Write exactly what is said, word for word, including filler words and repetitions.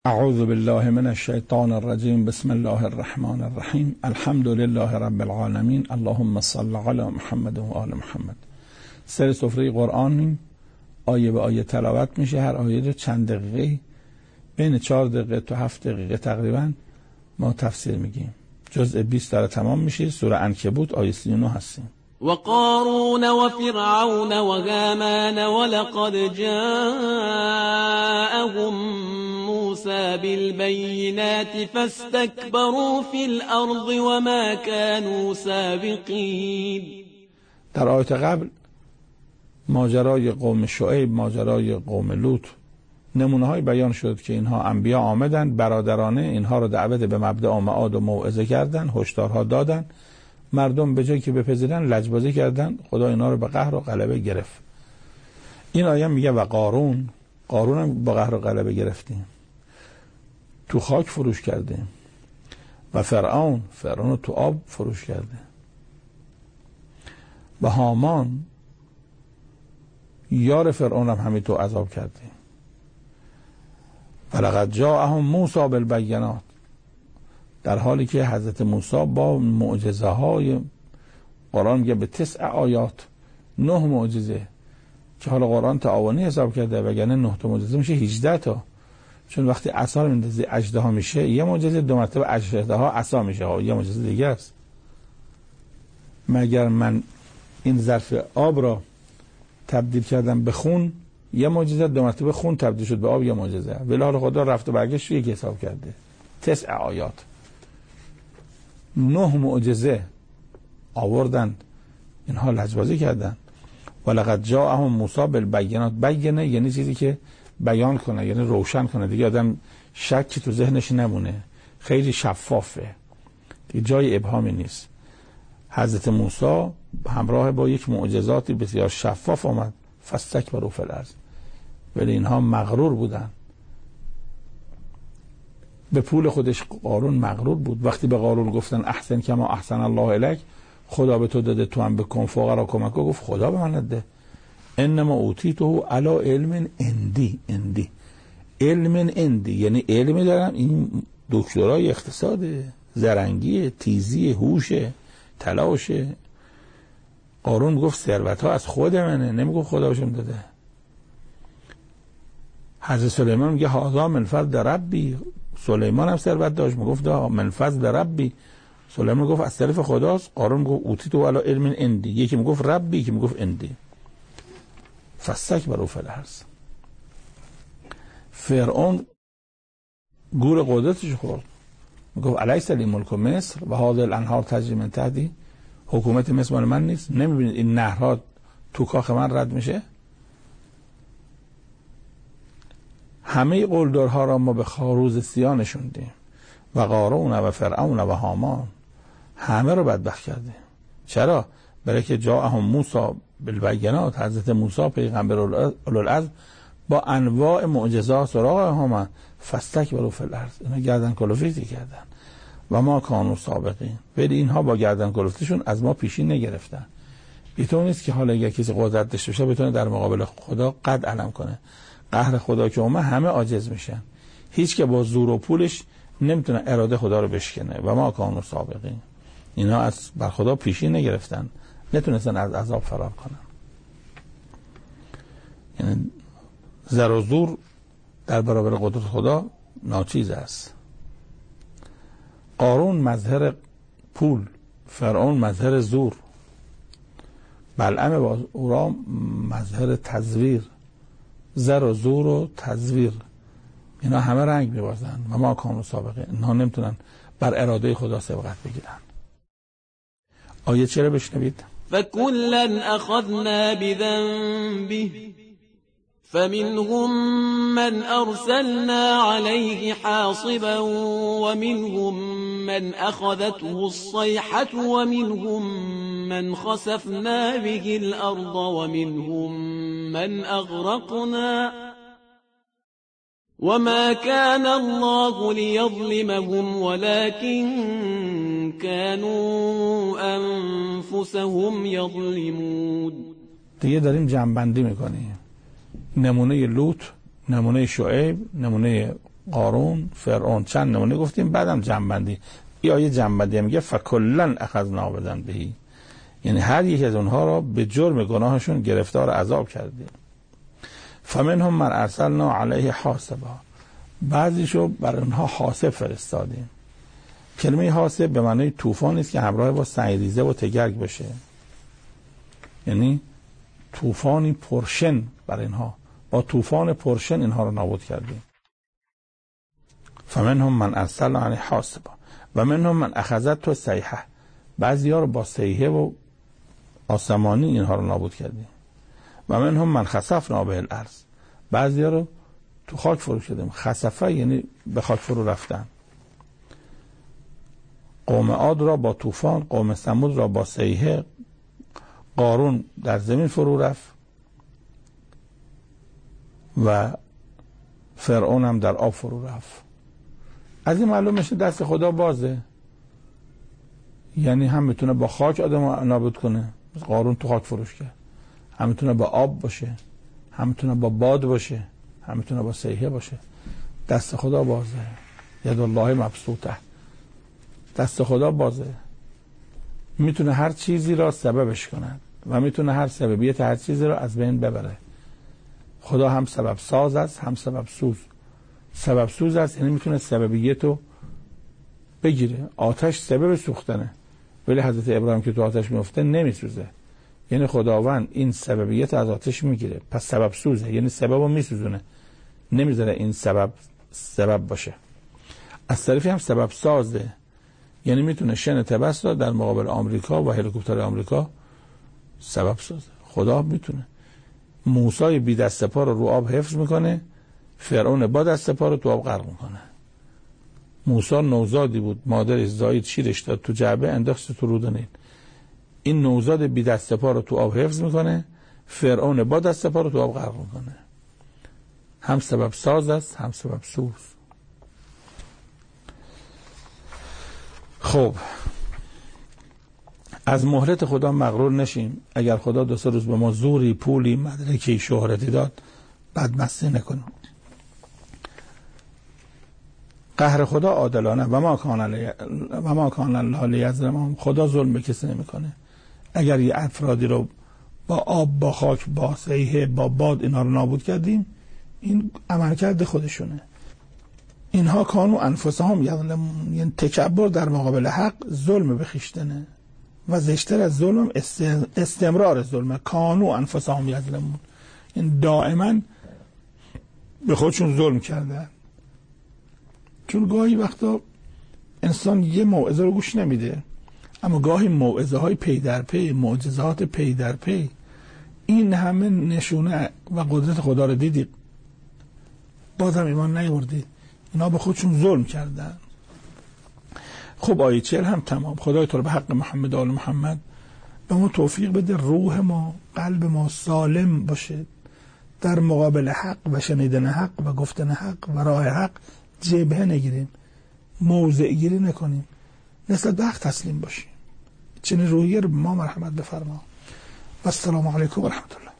اعوذ بالله من الشیطان الرجیم. بسم الله الرحمن الرحیم. الحمد لله رب العالمین. اللهم صل علی محمد و آل محمد. سر سفره قرآن آیه به آیه تلاوت میشه. هر آیه رو چند دقیقه، بین چهار دقیقه تا هفت دقیقه تقریبا ما تفسیر میگیم. جزء بیست داره تمام میشه. سوره عنکبوت آیه سی و نه هستیم. وقارون وفرعون وهامان ولقد جاءهم موسى بالبينات فاستكبروا في الأرض وما كانوا سابقين. در آیه قبل ماجرای قوم شعیب، ماجرای قوم لوط، نمونه های بیان شد که اینها انبیا آمدن، برادرانه اینها رو دعوت به مبدأ و معاد و موعظه کردن، هشدارها دادن. مردم به جایی که بپذیرن لجبازی کردن، خدا اینا رو به قهر و غلبه گرفت. این آیه میگه و قارون، قارون هم با قهر و غلبه گرفتیم، تو خاک فروش کرده. و فرعون، فرعون رو تو آب فروش کرده. و هامان، یار فرعون هم همین تو عذاب کرده. ولقد جاءهم موسی بالبینات، در حالی که حضرت موسی با معجزه های، قرآن میگه به تسع آیات، نه معجزه، که حالا قرآن تعاونی حساب کرده، وگرنه نه تا معجزه میشه هجده تا، چون وقتی عصا رو میندازی اژدها میشه یه معجزه، دو مرتبه اژدها عصا میشه ها، یه معجزه دیگه است. مگر من این ظرف آب را تبدیل کردم به خون، یه معجزه، دو مرتبه خون تبدیل شد به آب، یه معجزه. ولی حالا خدا رفت و برگشت یک حساب کرده. تسع آیات، نه معجزه آوردن، اینها لجبازی کردن. ولقد جاءهم موسی بالبینات، بینه یعنی چیزی که بیان کنه، یعنی روشن کنه، دیگه آدم شکی تو ذهنش نمونه، خیلی شفافه، دیگه جای ابهامی نیست. حضرت موسی همراه با یک معجزاتی بسیار شفاف آمد. فاستکبروا فی الارض، ولی اینها مغرور بودن. به پول خودش قارون مغرور بود. وقتی به قارون گفتن احسن کما احسن الله الیک، خدا به تو داده، تو هم بکن، فقرا کمک کن. گفت خدا به من داده. انما اوتیته علی علم عندی. عندی علم عندی یعنی علمی دارم، این دکترای اقتصاد، زرنگی، تیزی، هوش، تلاش. قارون گفت ثروت ها از خود منه، نمیگفت خدا بهشون داده. حضرت سلیمان میگه هذا من فضل ربی، سلیمان هم ثروت داشت، میگفت من فضل ربی. سلیمان گفت از طرف خداست. قارون گفت اوتیتو علی علم عندی، یکی میگفت ربی، یکی میگفت عندی. فاستکبروا فی الارض. فرعون گور قدرتش خورد، میگفت الیس لی ملک مصر و هذه الانهار تجری من تحتی، حکومت مصر مال من نیست؟ نمیبینید این نهرها تو کاخ من رد میشه؟ همه قلدرها را ما به خاروز سیاه نشوندیم. و قارون و فرعون و هامان، همه رو بدبخت کردیم. چرا؟ برای که جاءهم موسی بالبینات، حضرت موسی پیغمبر اولوالعزم با انواع معجزات سراغ هامان. فاستکبروا فی الارض، اینا گردن کلفتی کردن. و ما کانوا سابقین، ولی اینها با گردن کلفتیشون از ما پیشی نگرفتن. بیتون نیست که حالا اگر کسی قدرت داشته باشه بتونه در مقابل خدا قد علم کنه. قهر خدا که اومد همه عاجز میشن. هیچ که با زور و پولش نمیتونه اراده خدا رو بشکنه. و ما کانوا سابقین، اینا از بر خدا پیشی نگرفتن، نتونستن از عذاب فرار کنن. یعنی زر و زور در برابر قدرت خدا ناچیز است. قارون مظهر پول، فرعون مظهر زور، بلعم با او را مظهر تزویر. زر و زور و تزویر، اینا همه رنگ میبازن. و ما کانوا سابقین، اینها نمیتونن بر اراده خدا سبقت بگیرن. آیه چرا بشنوید؟ فکلا اخذنا بذنبه فمنهم من أرسلنا عليه حاصبا ومنهم من أخذته الصيحة ومنهم من خسفنا به الأرض ومنهم من أغرقنا وما كان الله ليظلمهم ولكن كانوا أنفسهم يظلمون. دیگه داریم جمع‌بندی میکنیم. نمونه لوط، نمونه شعیب، نمونه قارون، فرعون. چند نمونه گفتیم، بعدم جنبندی. این آیه جنبندی میگه فکلن اخذنا بذنبه، یعنی هر یک از اونها را به جرم گناهشون گرفتار عذاب کردیم. فمنهم من ارسلنا علیه حاصبا، بعضیشو بر اونها حاسب فرستادیم. کلمه حاسب به معنای طوفان است که همراه با سنگریزه و تگرگ باشه، یعنی طوفانی پرشن بر اینها، با طوفان پرشن اینها رو نابود کردیم. فمنهم من ارسلنا علیه حاصبا و منهم من اخذت تو صیحه، بعضی ها رو با صیحه و آسمانی اینها رو نابود کردیم. و منهم من خسفنا به الارض، بعضی ها رو تو خاک فرو کردیم. خسفه یعنی به خاک فرو رفتن. قوم عاد را با طوفان، قوم ثمود را با صیحه، قارون در زمین فرو رفت و فرعون هم در آب فرو رفت. از این معلوم میشه دست خدا بازه، یعنی هم میتونه با خاک آدم نابود کنه، قارون تو خاک فروش کرد، هم میتونه با آب باشه، هم میتونه با باد باشه، هم میتونه با صیحه باشه. دست خدا بازه. ید الله مبسوطه، دست خدا بازه، میتونه هر چیزی را سببش کنه و میتونه هر سببیت هر چیزی را از بین ببره. خدا هم سبب ساز است هم سبب سوز. سبب سوز است یعنی میتونه سببیت رو بگیره. آتش سبب سوختنه، ولی حضرت ابراهیم که تو آتش میفته نمیسوزه، یعنی خداوند این سببیت از آتش میگیره، پس سبب سوزه، یعنی سبب رو میسوزونه، نمیذاره این سبب سبب باشه. از طرفی هم سبب سازه، یعنی میتونه شن تبس را در مقابل آمریکا و هلیکوپتر آمریکا سبب سازه. خدا میتونه موسی بی دست پا رو رو آب حفظ میکنه، فرعون با دست پا رو تو آب غرق میکنه. موسی نوزادی بود، مادرش زایید شیرش داد تو جعبه انداخت تو رود نیل. این نوزاد بی دست پا رو تو آب حفظ میکنه، فرعون با دست پا رو تو آب غرق میکنه. هم سبب ساز است هم سبب سوز. خب از مهلت خدا مغرور نشیم. اگر خدا دو سه روز به ما زوری، پولی، مدرکی، شهرتی داد، بدمستی نکنیم. قهر خدا عادلانه و ما کان الله و ما کان الله لیظلمهم، خدا ظلم به کسی نمیکنه. اگر یه افرادی رو با آب، با خاک، با صیحه، با باد اینا رو نابود کردیم، این عملکرد خودشونه. اینها کانو انفسهم یظلمون، یعنی تکبر در مقابل حق ظلم به خویشتنه و زشتر از ظلم استمرار ظلم. کانو انفسهم یظلمون، این دائما به خودشون ظلم کردن. چون گاهی وقتا انسان یه موعظه رو گوش نمیده، اما گاهی موعظه های پی در پی، معجزات پی در پی، این همه نشونه و قدرت خدا رو دیدی بازم ایمان نیاوردی. اینا به خودشون ظلم کردن. خب آیه چهل هم تمام. خدای تو رو به حق محمد آل محمد به ما توفیق بده، روح ما، قلب ما سالم باشه در مقابل حق و شنیدن حق و گفتن حق و راه حق. جبهه نگیریم، موضع گیری نکنیم، نسبت به حق تسلیم باشیم. چنین روحیه رو به ما مرحمت بفرما. و السلام علیکم و رحمت الله.